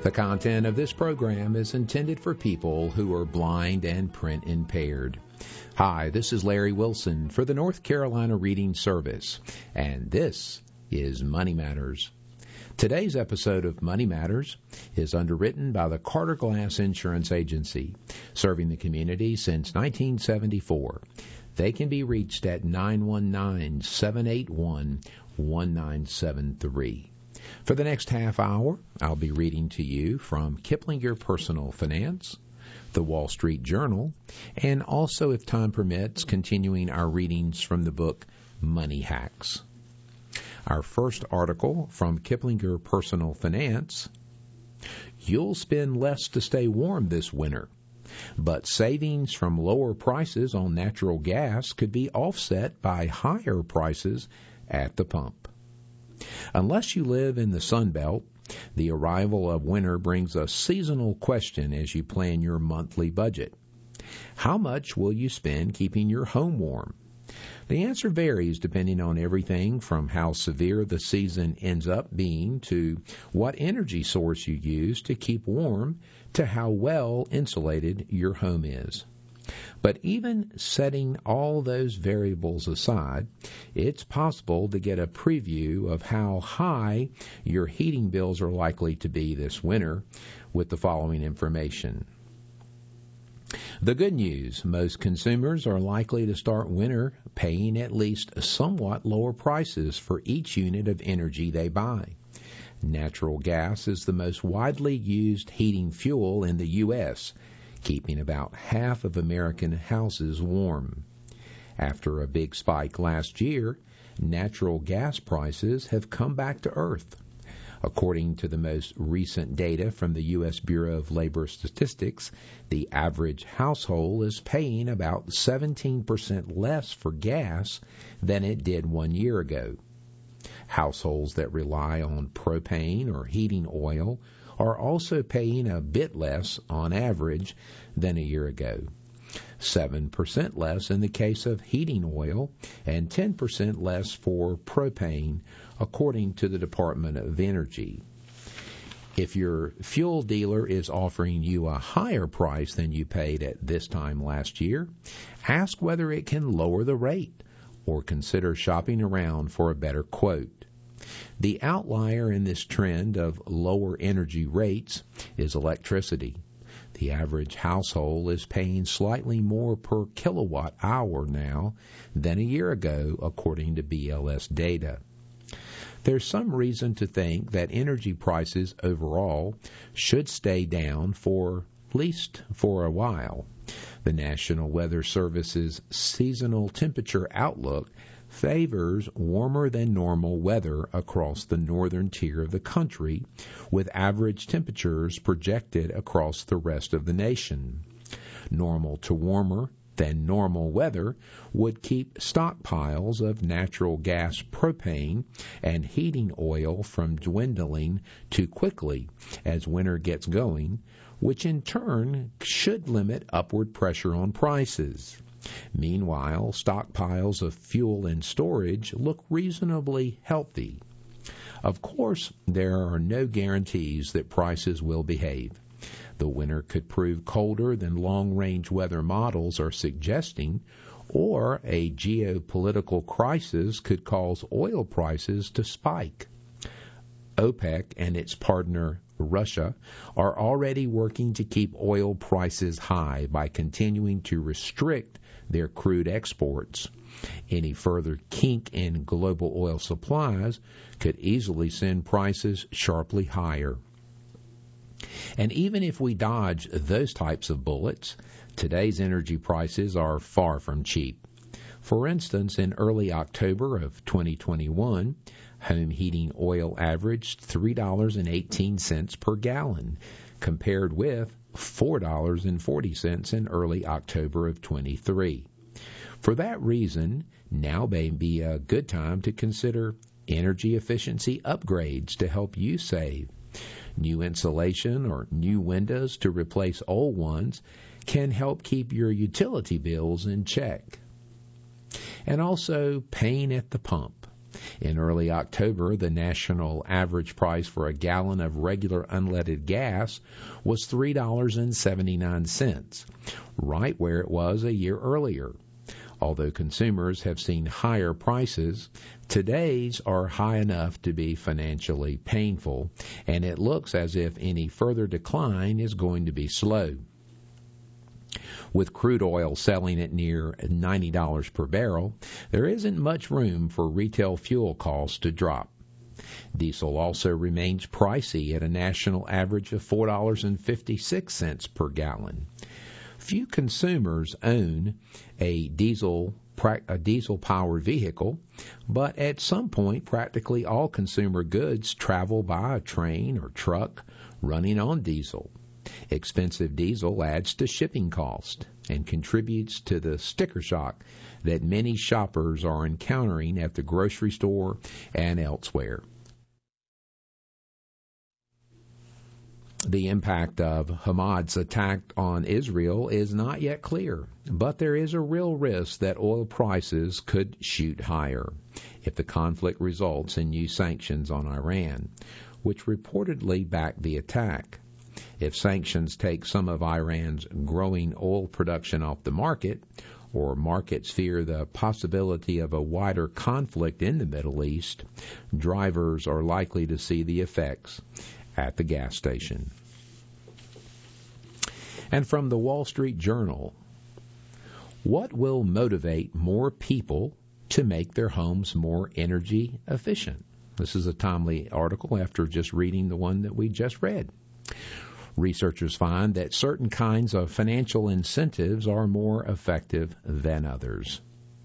The content of this program is intended for people who are blind and print impaired. Hi, this is Larry Wilson for the North Carolina Reading Service, and this is Money Matters. Today's episode of Money Matters is underwritten by the Carter Glass Insurance Agency, serving the community since 1974. They can be reached at 919-781-1973. For the next half hour, I'll be reading to you from Kiplinger Personal Finance, the Wall Street Journal, and also, if time permits, continuing our readings from the book Money Hacks. Our first article from Kiplinger Personal Finance: you'll spend less to stay warm this winter, but savings from lower prices on natural gas could be offset by higher prices at the pump. Unless you live in the Sun Belt, the arrival of winter brings a seasonal question as you plan your monthly budget. How much will you spend keeping your home warm? The answer varies depending on everything from how severe the season ends up being to what energy source you use to keep warm to how well insulated your home is. But even setting all those variables aside, it's possible to get a preview of how high your heating bills are likely to be this winter with the following information. The good news: most consumers are likely to start winter paying at least somewhat lower prices for each unit of energy they buy. Natural gas is the most widely used heating fuel in the U.S., keeping about half of American houses warm. After a big spike last year, natural gas prices have come back to earth. According to the most recent data from the U.S. Bureau of Labor Statistics, the average household is paying about 17% less for gas than it did 1 year ago. Households that rely on propane or heating oil are also paying a bit less on average than a year ago. 7% less in the case of heating oil and 10% less for propane, according to the Department of Energy. If your fuel dealer is offering you a higher price than you paid at this time last year, ask whether it can lower the rate or consider shopping around for a better quote. The outlier in this trend of lower energy rates is electricity. The average household is paying slightly more per kilowatt hour now than a year ago, according to BLS data. There's some reason to think that energy prices overall should stay down for at least for a while. The National Weather Service's seasonal temperature outlook favors warmer than normal weather across the northern tier of the country, with average temperatures projected across the rest of the nation. Normal to warmer than normal weather would keep stockpiles of natural gas, propane, and heating oil from dwindling too quickly as winter gets going, which in turn should limit upward pressure on prices. Meanwhile, stockpiles of fuel in storage look reasonably healthy. Of course, there are no guarantees that prices will behave. The winter could prove colder than long-range weather models are suggesting, or a geopolitical crisis could cause oil prices to spike. OPEC and its partner Russia are already working to keep oil prices high by continuing to restrict their crude exports. Any further kink in global oil supplies could easily send prices sharply higher. And even if we dodge those types of bullets, today's energy prices are far from cheap. For instance, in early October of 2021, home heating oil averaged $3.18 per gallon, compared with $4.40 in early October of 23. For that reason, now may be a good time to consider energy efficiency upgrades to help you save. New insulation or new windows to replace old ones can help keep your utility bills in check. And also, paying at the pump. In early October, the national average price for a gallon of regular unleaded gas was $3.79, right where it was a year earlier. Although consumers have seen higher prices, today's are high enough to be financially painful, and it looks as if any further decline is going to be slow. With crude oil selling at near $90 per barrel, there isn't much room for retail fuel costs to drop. Diesel also remains pricey at a national average of $4.56 per gallon. Few consumers own a diesel-powered vehicle, but at some point practically all consumer goods travel by a train or truck running on diesel. Expensive diesel adds to shipping cost and contributes to the sticker shock that many shoppers are encountering at the grocery store and elsewhere. The impact of Hamas's attack on Israel is not yet clear, but there is a real risk that oil prices could shoot higher if the conflict results in new sanctions on Iran, which reportedly backed the attack. If sanctions take some of Iran's growing oil production off the market, or markets fear the possibility of a wider conflict in the Middle East, drivers are likely to see the effects at the gas station. And from the Wall Street Journal, what will motivate more people to make their homes more energy efficient? This is a timely article after just reading the one that we just read. Researchers find that certain kinds of financial incentives are more effective than others.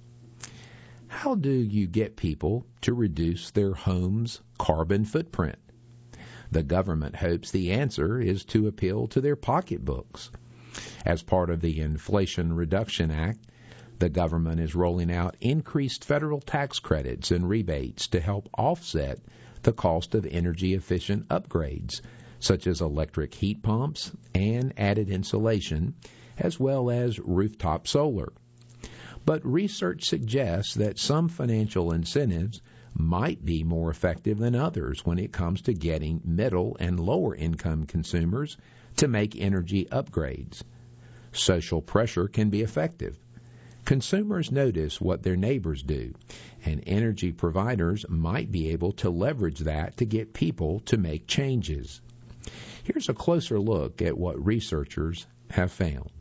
How do you get people to reduce their home's carbon footprint? The government hopes the answer is to appeal to their pocketbooks. As part of the Inflation Reduction Act, the government is rolling out increased federal tax credits and rebates to help offset the cost of energy-efficient upgrades, such as electric heat pumps and added insulation, as well as rooftop solar. But research suggests that some financial incentives might be more effective than others when it comes to getting middle and lower income consumers to make energy upgrades. Social pressure can be effective. Consumers notice what their neighbors do, and energy providers might be able to leverage that to get people to make changes. Here's a closer look at what researchers have found.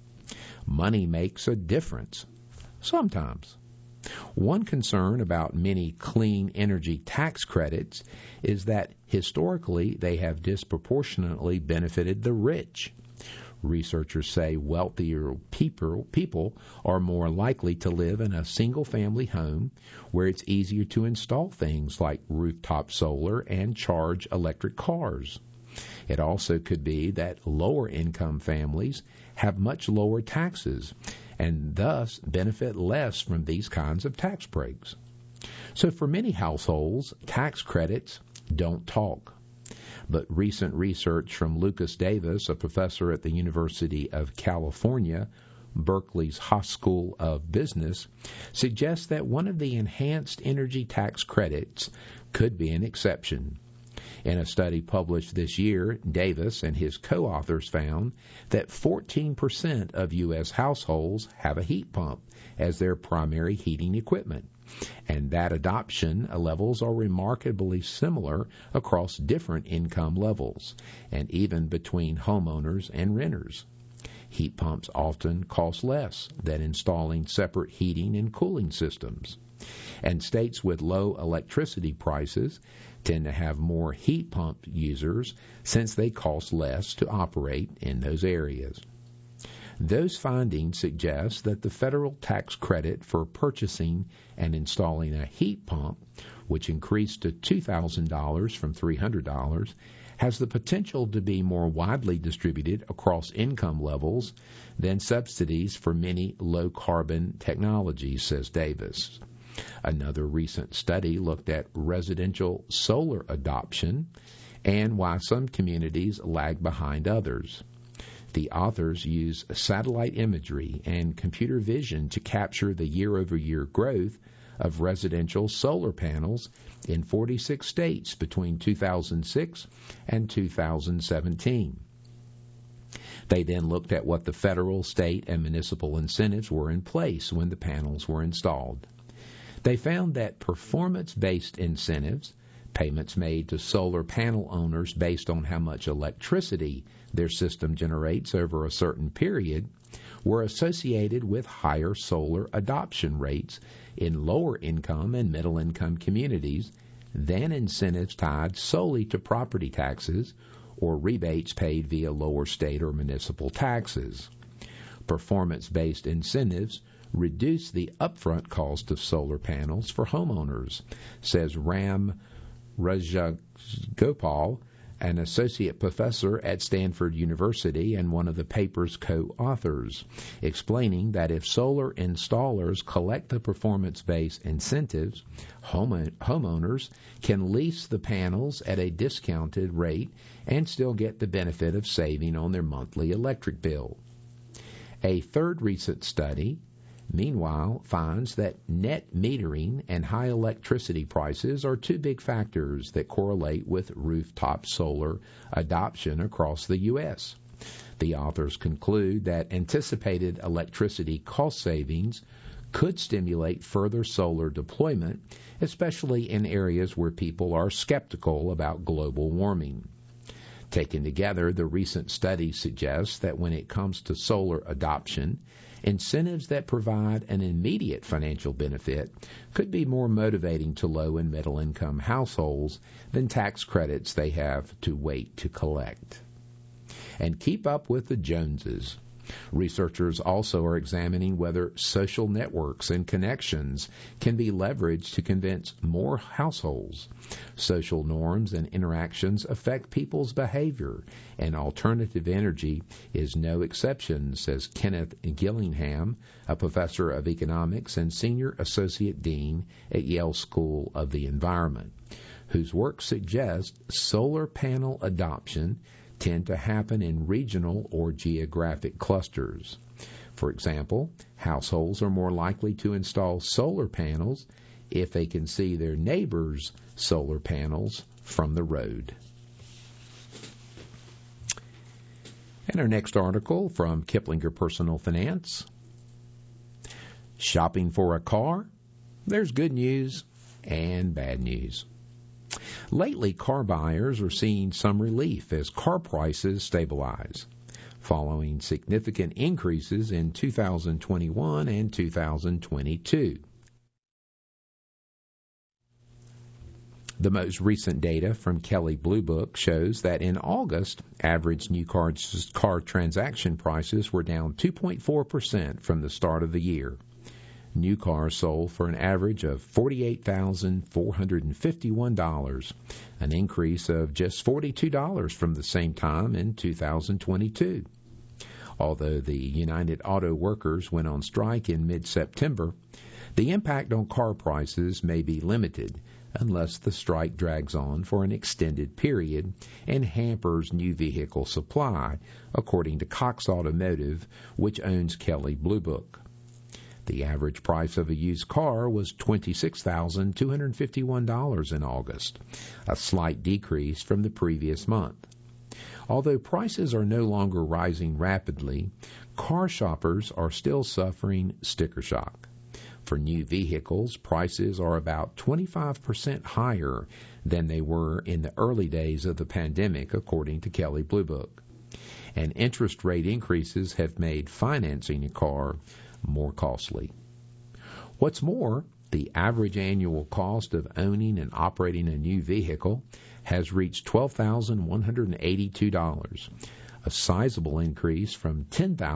Money makes a difference. Sometimes. One concern about many clean energy tax credits is that historically they have disproportionately benefited the rich. Researchers say wealthier people are more likely to live in a single-family home where it's easier to install things like rooftop solar and charge electric cars. It also could be that lower-income families have much lower taxes and thus benefit less from these kinds of tax breaks. So for many households, tax credits don't talk. But recent research from Lucas Davis, a professor at the University of California, Berkeley's Haas School of Business, suggests that one of the enhanced energy tax credits could be an exception. In a study published this year, Davis and his co-authors found that 14% of U.S. households have a heat pump as their primary heating equipment, and that adoption levels are remarkably similar across different income levels, and even between homeowners and renters. Heat pumps often cost less than installing separate heating and cooling systems, and states with low electricity prices tend to have more heat pump users since they cost less to operate in those areas. Those findings suggest that the federal tax credit for purchasing and installing a heat pump, which increased to $2,000 from $300, has the potential to be more widely distributed across income levels than subsidies for many low-carbon technologies, says Davis. Another recent study looked at residential solar adoption and why some communities lag behind others. The authors use satellite imagery and computer vision to capture the year-over-year growth of residential solar panels in 46 states between 2006 and 2017. They then looked at what the federal, state, and municipal incentives were in place when the panels were installed. They found that performance-based incentives, payments made to solar panel owners based on how much electricity their system generates over a certain period, were associated with higher solar adoption rates in lower income and middle income communities than incentives tied solely to property taxes or rebates paid via lower state or municipal taxes. Performance-based incentives reduce the upfront cost of solar panels for homeowners, says Ram Rajagopal, an associate professor at Stanford University and one of the paper's co-authors, explaining that if solar installers collect the performance-based incentives, homeowners can lease the panels at a discounted rate and still get the benefit of saving on their monthly electric bill. A third recent study, meanwhile, finds that net metering and high electricity prices are two big factors that correlate with rooftop solar adoption across the U.S. The authors conclude that anticipated electricity cost savings could stimulate further solar deployment, especially in areas where people are skeptical about global warming. Taken together, the recent study suggests that when it comes to solar adoption, incentives that provide an immediate financial benefit could be more motivating to low and middle income households than tax credits they have to wait to collect. And keep up with the Joneses. Researchers also are examining whether social networks and connections can be leveraged to convince more households. Social norms and interactions affect people's behavior, and alternative energy is no exception, says Kenneth Gillingham, a professor of economics and senior associate dean at Yale School of the Environment, whose work suggests solar panel adoption tend to happen in regional or geographic clusters. For example, households are more likely to install solar panels if they can see their neighbors' solar panels from the road. And our next article from Kiplinger Personal Finance. Shopping for a car? There's good news and bad news. Lately, car buyers are seeing some relief as car prices stabilize, following significant increases in 2021 and 2022. The most recent data from Kelley Blue Book shows that in August, average new car transaction prices were down 2.4% from the start of the year. New cars sold for an average of $48,451, an increase of just $42 from the same time in 2022. Although the United Auto Workers went on strike in mid-September, the impact on car prices may be limited unless the strike drags on for an extended period and hampers new vehicle supply, according to Cox Automotive, which owns Kelley Blue Book. The average price of a used car was $26,251 in August, a slight decrease from the previous month. Although prices are no longer rising rapidly, car shoppers are still suffering sticker shock. For new vehicles, prices are about 25% higher than they were in the early days of the pandemic, according to Kelley Blue Book. And interest rate increases have made financing a car more costly. What's more, the average annual cost of owning and operating a new vehicle has reached $12,182, a sizable increase from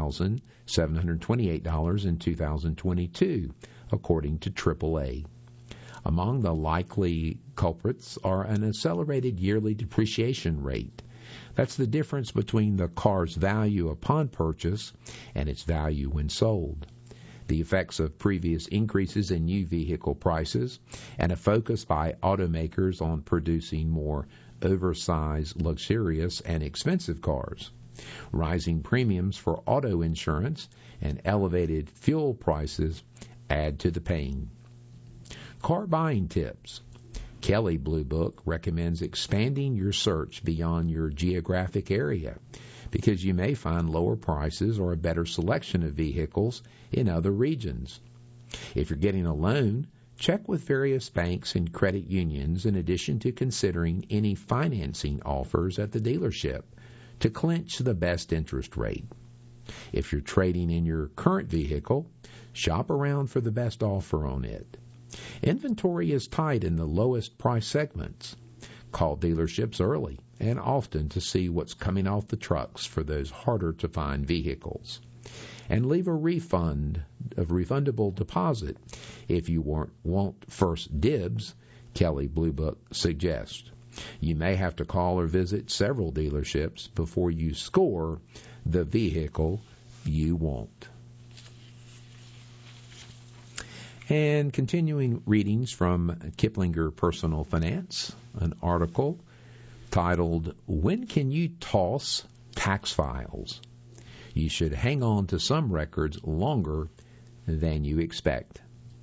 $10,728 in 2022, according to AAA. Among the likely culprits are an accelerated yearly depreciation rate. That's the difference between the car's value upon purchase and its value when sold. The effects of previous increases in new vehicle prices and a focus by automakers on producing more oversized, luxurious, and expensive cars. Rising premiums for auto insurance and elevated fuel prices add to the pain. Car buying tips. Kelley Blue Book recommends expanding your search beyond your geographic area because you may find lower prices or a better selection of vehicles in other regions. If you're getting a loan, check with various banks and credit unions in addition to considering any financing offers at the dealership to clinch the best interest rate. If you're trading in your current vehicle, shop around for the best offer on it. Inventory is tight in the lowest price segments. Call dealerships early and often to see what's coming off the trucks for those harder to find vehicles. And leave a refundable deposit if you want first dibs, Kelley Blue Book suggests. You may have to call or visit several dealerships before you score the vehicle you want. And continuing readings from Kiplinger Personal Finance, an article titled, When Can You Toss Tax Files? You should hang on to some records longer than you expect.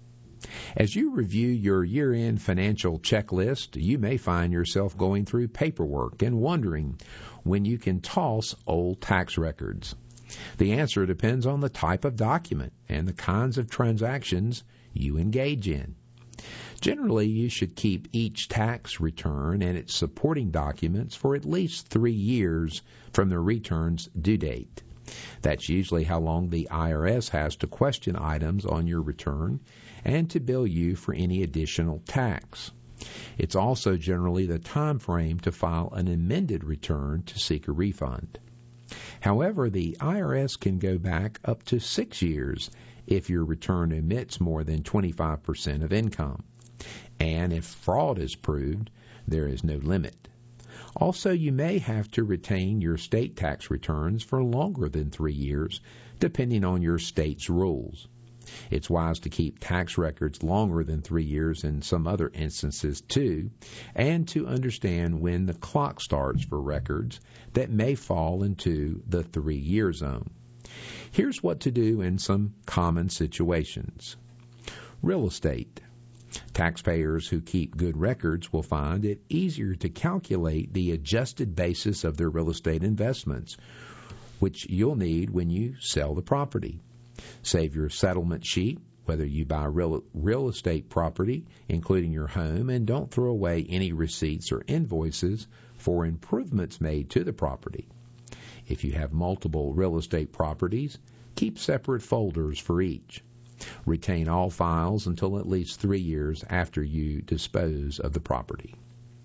As you review your year-end financial checklist, you may find yourself going through paperwork and wondering when you can toss old tax records. The answer depends on the type of document and the kinds of transactions you engage in. Generally, you should keep each tax return and its supporting documents for at least 3 years from the return's due date. That's usually how long the IRS has to question items on your return and to bill you for any additional tax. It's also generally the time frame to file an amended return to seek a refund. However, the IRS can go back up to 6 years if your return omits more than 25% of income. And if fraud is proved, there is no limit. Also, you may have to retain your state tax returns for longer than 3 years, depending on your state's rules. It's wise to keep tax records longer than 3 years in some other instances too, and to understand when the clock starts for records that may fall into the 3-year zone. Here's what to do in some common situations. Real estate. Taxpayers who keep good records will find it easier to calculate the adjusted basis of their real estate investments, which you'll need when you sell the property. Save your settlement sheet, whether you buy real estate property, including your home, and don't throw away any receipts or invoices for improvements made to the property. If you have multiple real estate properties, keep separate folders for each. Retain all files until at least 3 years after you dispose of the property.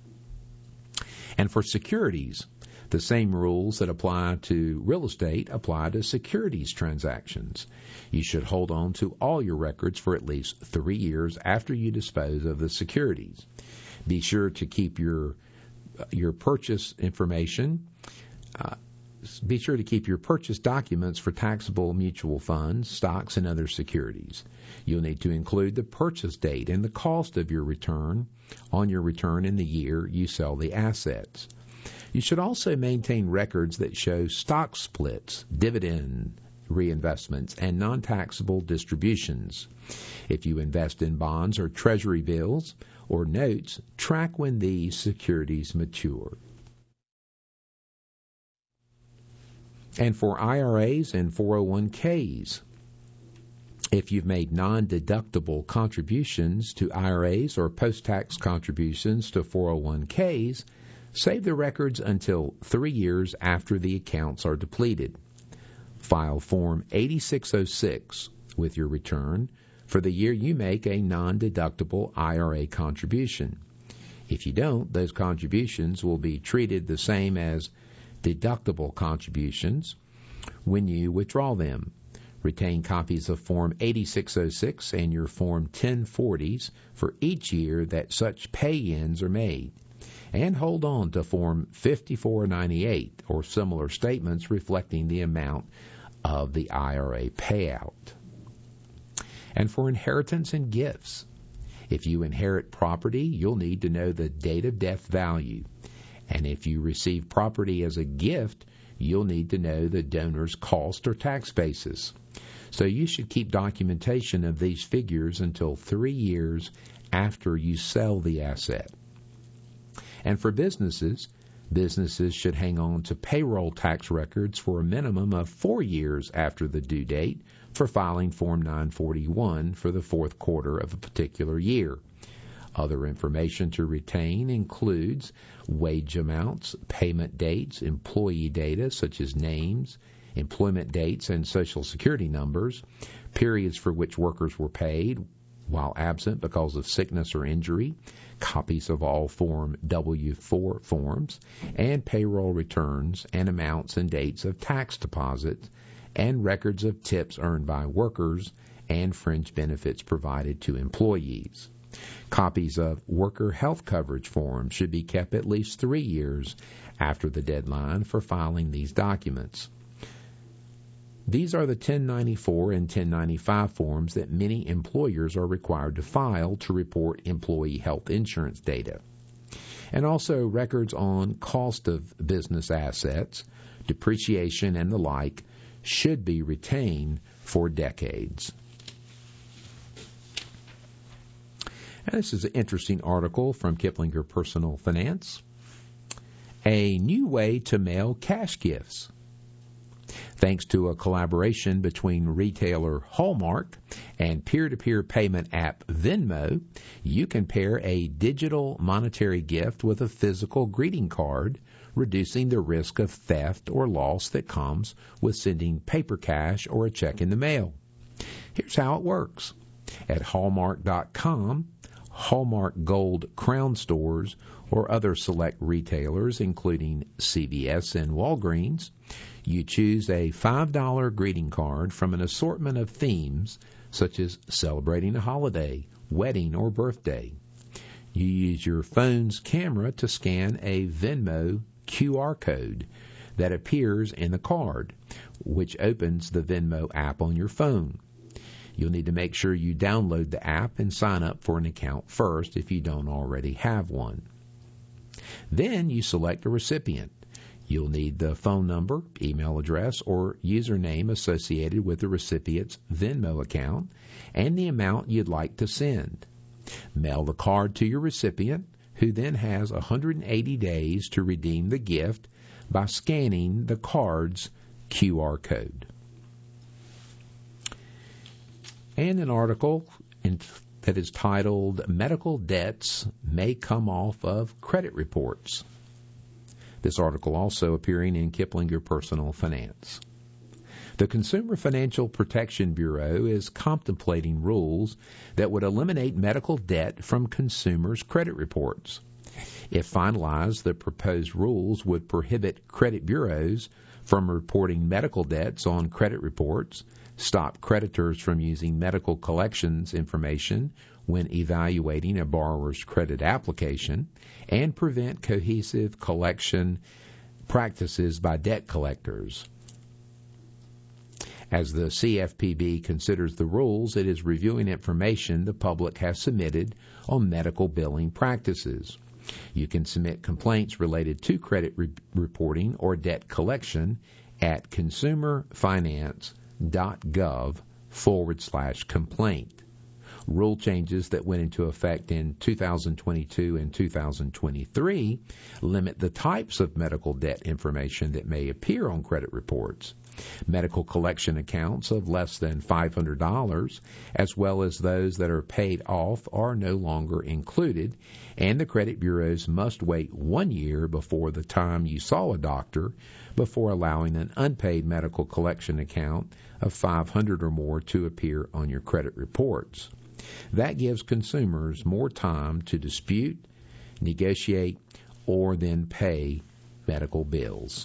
And for securities, the same rules that apply to real estate apply to securities transactions. You should hold on to all your records for at least 3 years after you dispose of the securities. Be sure to keep your purchase information. Be sure to keep your purchase documents for taxable mutual funds, stocks, and other securities. You'll need to include the purchase date and the cost of your return on your return in the year you sell the assets. You should also maintain records that show stock splits, dividend reinvestments, and non-taxable distributions. If you invest in bonds or treasury bills or notes, track when these securities mature. And for IRAs and 401ks, if you've made non-deductible contributions to IRAs or post-tax contributions to 401ks, save the records until 3 years after the accounts are depleted. File Form 8606 with your return for the year you make a non-deductible IRA contribution. If you don't, those contributions will be treated the same as deductible contributions when you withdraw them. Retain copies of Form 8606 and your Form 1040s for each year that such pay-ins are made. And hold on to Form 5498 or similar statements reflecting the amount of the IRA payout. And for inheritance and gifts, if you inherit property, you'll need to know the date of death value. And if you receive property as a gift, you'll need to know the donor's cost or tax basis. So you should keep documentation of these figures until 3 years after you sell the asset. And for businesses should hang on to payroll tax records for a minimum of 4 years after the due date for filing Form 941 for the fourth quarter of a particular year. Other information to retain includes wage amounts, payment dates, employee data such as names, employment dates and Social Security numbers, periods for which workers were paid while absent because of sickness or injury, copies of all Form W-4 forms, and payroll returns and amounts and dates of tax deposits, and records of tips earned by workers and fringe benefits provided to employees. Copies of worker health coverage forms should be kept at least 3 years after the deadline for filing these documents. These are the 1094 and 1095 forms that many employers are required to file to report employee health insurance data. And also records on cost of business assets, depreciation, and the like should be retained for decades. And this is an interesting article from Kiplinger Personal Finance. A new way to mail cash gifts. Thanks to a collaboration between retailer Hallmark and peer-to-peer payment app Venmo, you can pair a digital monetary gift with a physical greeting card, reducing the risk of theft or loss that comes with sending paper cash or a check in the mail. Here's how it works. At Hallmark.com, Hallmark Gold Crown stores, or other select retailers, including CVS and Walgreens, you choose a $5 greeting card from an assortment of themes, such as celebrating a holiday, wedding, or birthday. You use your phone's camera to scan a Venmo QR code that appears in the card, which opens the Venmo app on your phone. You'll need to make sure you download the app and sign up for an account first if you don't already have one. Then you select a recipient. You'll need the phone number, email address, or username associated with the recipient's Venmo account and the amount you'd like to send. Mail the card to your recipient, who then has 180 days to redeem the gift by scanning the card's QR code. And an article that is titled, Medical Debts May Come Off of Credit Reports. This article also appearing in Kiplinger Personal Finance. The Consumer Financial Protection Bureau is contemplating rules that would eliminate medical debt from consumers' credit reports. If finalized, the proposed rules would prohibit credit bureaus from reporting medical debts on credit reports, stop creditors from using medical collections information when evaluating a borrower's credit application, and prevent cohesive collection practices by debt collectors. As the CFPB considers the rules, it is reviewing information the public has submitted on medical billing practices. You can submit complaints related to credit reporting or debt collection at consumerfinance.gov/complaint. Rule changes that went into effect in 2022 and 2023 limit the types of medical debt information that may appear on credit reports. Medical collection accounts of less than $500, as well as those that are paid off, are no longer included, and the credit bureaus must wait 1 year before the time you saw a doctor before allowing an unpaid medical collection account of $500 or more to appear on your credit reports. That gives consumers more time to dispute, negotiate, or then pay medical bills.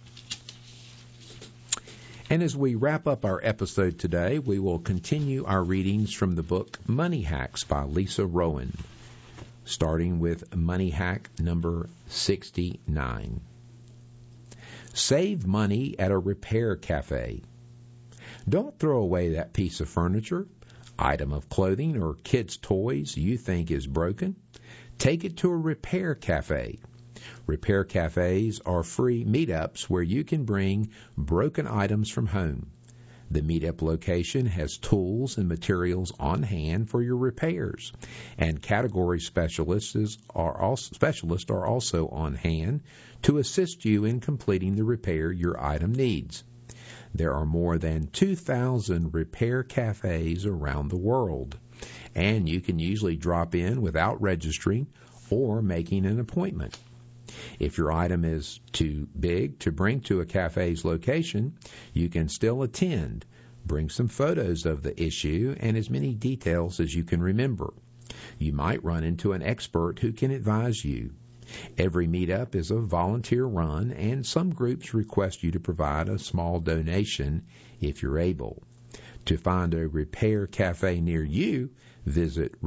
And as we wrap up our episode today, we will continue our readings from the book Money Hacks by Lisa Rowan, starting with Money Hack number 69. Save money at a repair cafe. Don't throw away that piece of furniture, item of clothing, or kids' toys you think is broken. Take it to a repair cafe. Repair cafes are free meetups where you can bring broken items from home. The meetup location has tools and materials on hand for your repairs, and category specialists are also on hand to assist you in completing the repair your item needs. There are more than 2,000 repair cafes around the world, and you can usually drop in without registering or making an appointment. If your item is too big to bring to a cafe's location, you can still attend. Bring some photos of the issue and as many details as you can remember. You might run into an expert who can advise you. Every meetup is a volunteer run, and some groups request you to provide a small donation if you're able. To find a repair cafe near you, visit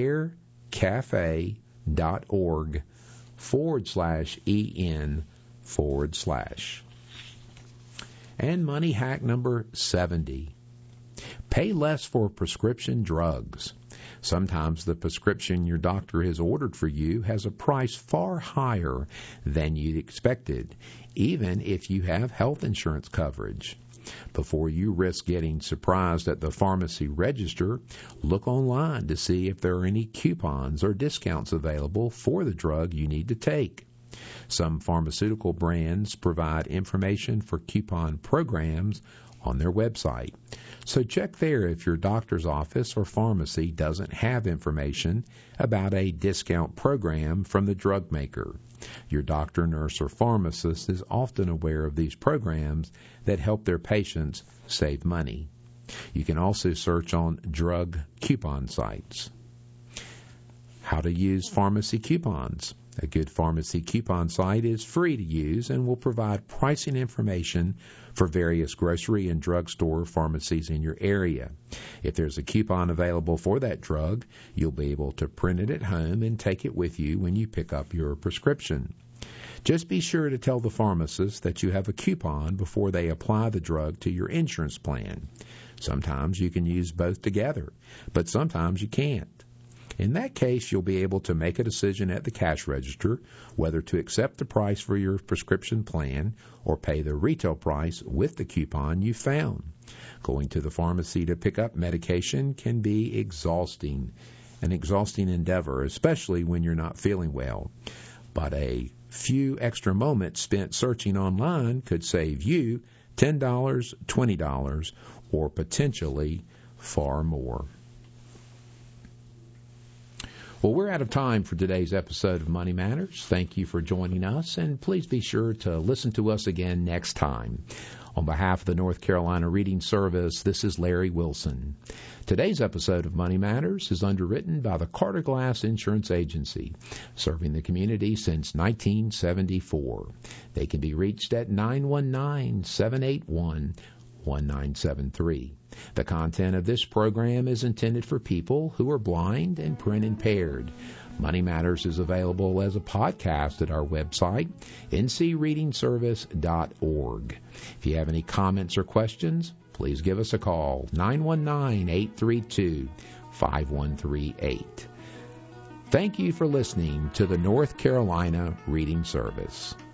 repaircafe.org/EN/. And money hack number 70. Pay less for prescription drugs. Sometimes the prescription your doctor has ordered for you has a price far higher than you'd expected, even if you have health insurance coverage. Before you risk getting surprised at the pharmacy register, look online to see if there are any coupons or discounts available for the drug you need to take. Some pharmaceutical brands provide information for coupon programs on their website. So check there if your doctor's office or pharmacy doesn't have information about a discount program from the drug maker. Your doctor, nurse, or pharmacist is often aware of these programs that help their patients save money. You can also search on drug coupon sites. How to use pharmacy coupons. A good pharmacy coupon site is free to use and will provide pricing information for various grocery and drugstore pharmacies in your area. If there's a coupon available for that drug, you'll be able to print it at home and take it with you when you pick up your prescription. Just be sure to tell the pharmacist that you have a coupon before they apply the drug to your insurance plan. Sometimes you can use both together, but sometimes you can't. In that case, you'll be able to make a decision at the cash register whether to accept the price for your prescription plan or pay the retail price with the coupon you found. Going to the pharmacy to pick up medication can be an exhausting endeavor, especially when you're not feeling well. But a few extra moments spent searching online could save you $10, $20, or potentially far more. Well, we're out of time for today's episode of Money Matters. Thank you for joining us, and please be sure to listen to us again next time. On behalf of the North Carolina Reading Service, this is Larry Wilson. Today's episode of Money Matters is underwritten by the Carter Glass Insurance Agency, serving the community since 1974. They can be reached at 919-781-1973. The content of this program is intended for people who are blind and print impaired. Money Matters is available as a podcast at our website, ncreadingservice.org. If you have any comments or questions, please give us a call, 919-832-5138. Thank you for listening to the North Carolina Reading Service.